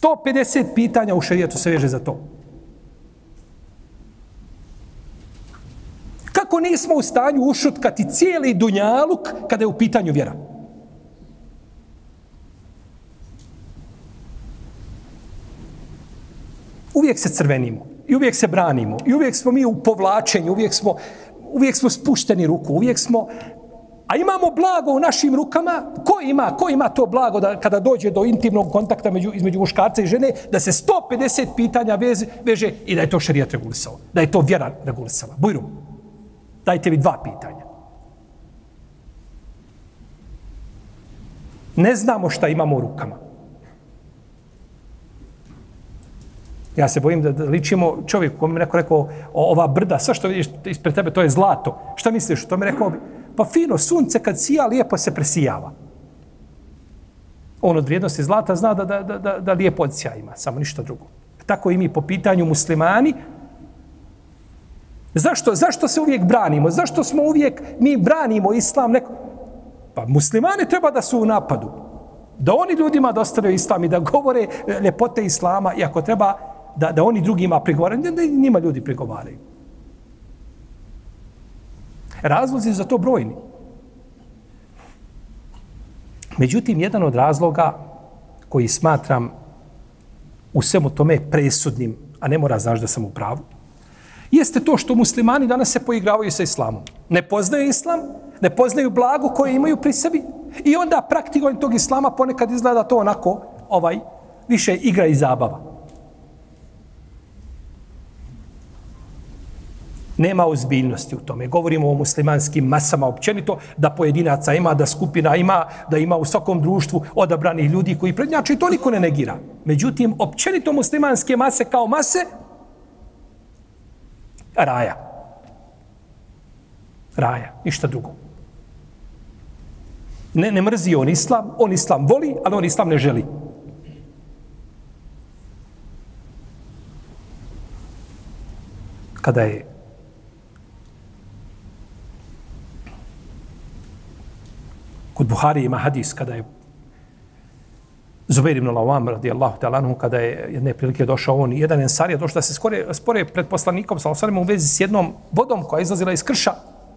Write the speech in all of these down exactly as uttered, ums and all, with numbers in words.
sto pedeset pitanja u šerijetu se veže za to. Kako nismo u stanju ušutkati cijeli dunjaluk kada je u pitanju vjera? Uvijek se crvenimo i uvijek se branimo i uvijek smo mi u povlačenju, uvijek smo, uvijek smo spušteni ruku, uvijek smo... A imamo blago u našim rukama. Ko ima, ko ima to blago da kada dođe do intimnog kontakta među, između muškarca i žene, da se sto pedeset pitanja veže, veže i da je to šerijat regulisao, da je to vjera regulisala. Bujrum, dajte mi dva pitanja. Ne znamo šta imamo u rukama. Ja se bojim da, da ličimo čovjeku kome mi neko rekao, ova brda, sve što vidiš ispred tebe, to je zlato. Šta misliš? To mi rekao bi, pa fino, sunce kad sija, lijepo se presijava. On od vrijednosti zlata zna da, da, da, da, da lijepo odsija ima, samo ništa drugo. Tako i mi po pitanju muslimani. Zašto, zašto se uvijek branimo? Zašto smo uvijek, mi branimo islam? Neko... Pa muslimani treba da su u napadu. Da oni ljudima dostavljaju islam i da govore ljepote islama i ako treba da, da oni drugima prigovaraju, da njima ljudi prigovaraju. Razlozi za to brojni. Međutim, jedan od razloga koji smatram u svemu tome presudnim, a ne mora znaš da sam u pravu, jeste to što muslimani danas se poigravaju sa islamom. Ne poznaju islam, ne poznaju blago koje imaju pri sebi i onda praktikovanje tog islama ponekad izgleda to onako, ovaj, više igra i zabava. Nema ozbiljnosti u tome. Govorimo o muslimanskim masama općenito, da pojedinaca ima, da skupina ima, da ima u svakom društvu odabranih ljudi koji prednjače i to niko ne negira. Međutim, općenito muslimanske mase kao mase, raja. Raja, ništa drugo. Ne, ne mrzi on islam, on islam voli, ali on islam ne želi. Kada je kod Buhari ima hadis kada je Zubair ibn al-Awam radijallahu ta'ala anhu, kada je jedne prilike došao on i jedan ensar je došao da se skore, spore pred poslanikom sallallahu alejhi ve sellem u vezi s jednom vodom koja je izlazila iz krša.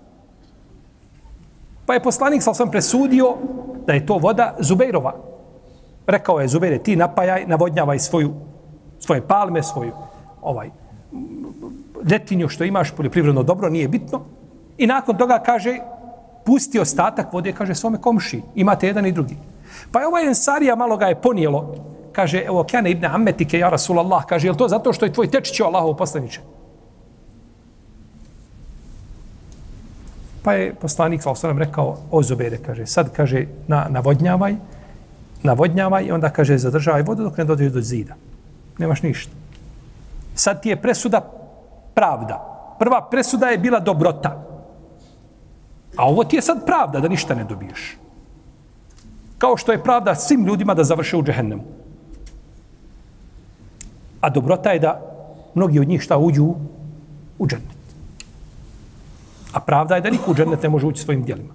Pa je poslanik sallallahu alejhi ve sellem presudio da je to voda Zubairova. Rekao je Zubaire, ti napajaj, navodnjavaj svoju, svoje palme, svoju ovaj ljetinju što imaš, poljoprivredno dobro, nije bitno. I nakon toga kaže, pusti ostatak vode, kaže, svome komši. Imate jedan i drugi. Pa je ovaj ensarija malo ga je ponijelo. Kaže, evo, kjane ibn Ammetike, ja Rasulallah, kaže, je li to zato što je tvoj tečić Allahov poslaniče? Pa je poslanik, sallallahu alejhi ve sellem, rekao, o Zubaire, kaže, sad, kaže, na, navodnjavaj, navodnjavaj i onda, kaže, zadržavaj vodu dok ne dođeš do zida. Nemaš ništa. Sad ti je presuda pravda. Prva presuda je bila dobrota. A ovo ti je sad pravda da ništa ne dobiješ. Kao što je pravda svim ljudima da završe u džehennemu. A dobrota je da mnogi od njih šta uđu u džennet. A pravda je da niko u džennet ne može ući svojim djelima.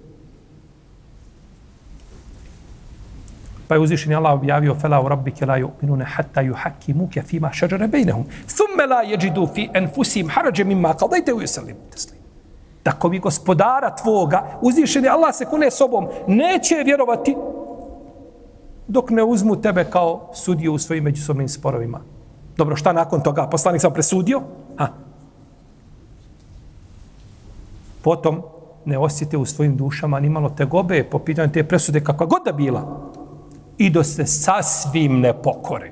Pa je uzvišeni Allah objavio فَلَا وَرَبِّكَ لَا يُؤْمِنُونَ حَتَّى يُحَكِّمُوكَ فِي مَا شَجَرَ بَيْنَهُمْ ثُمَّ لَا يَجِدُوا فِي أَنفُسِهِمْ حَرَجًا مِمَّا قَضَيْتَ وَيُسَلِّمُوا تَسْلِيمًا. Tako bi gospodara tvoga, uzvišeni Allah se kune sobom, neće vjerovati dok ne uzmu tebe kao sudiju u svojim međusobnim sporovima. Dobro, šta nakon toga? Poslanik sam presudio? Ha. Potom ne osjete u svojim dušama ni malo tegobe po pitanju te presude kakva god da bila. I do se sasvim ne pokore.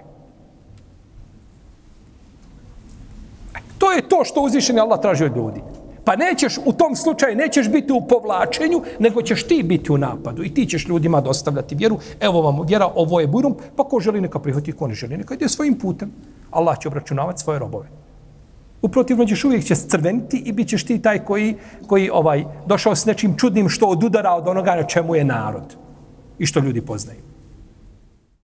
To je to što uzvišeni Allah traži od ljudi. Pa nećeš u tom slučaju, nećeš biti u povlačenju, nego ćeš ti biti u napadu. I ti ćeš ljudima dostavljati vjeru. Evo vam vjera, ovo je bujrum, pa ko želi neka prihvati, ko ne želi neka ide svojim putem. Allah će obračunavati svoje robove. Uprotivno ćeš uvijek će crveniti i bit ćeš ti taj koji, koji ovaj došao s nečim čudnim što odudara od onoga na čemu je narod. I što ljudi poznaju.